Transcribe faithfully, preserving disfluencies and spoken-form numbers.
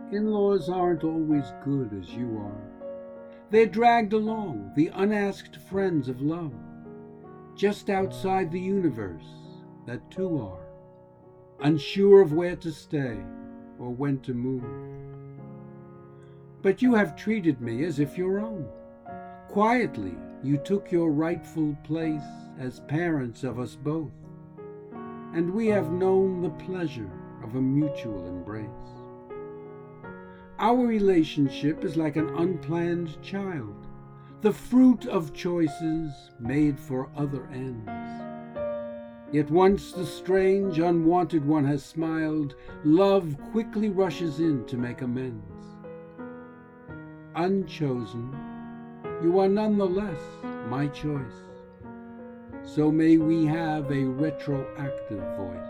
In-laws aren't always good as you are. They're dragged along, the unasked friends of love, just outside the universe that two are, unsure of where to stay or when to move. But you have treated me as if your own. Quietly, you took your rightful place as parents of us both, and we have known the pleasure of a mutual embrace. Our relationship is like an unplanned child, the fruit of choices made for other ends. Yet once the strange, unwanted one has smiled, love quickly rushes in to make amends. Unchosen, you are nonetheless my choice. So may we have a retroactive voice.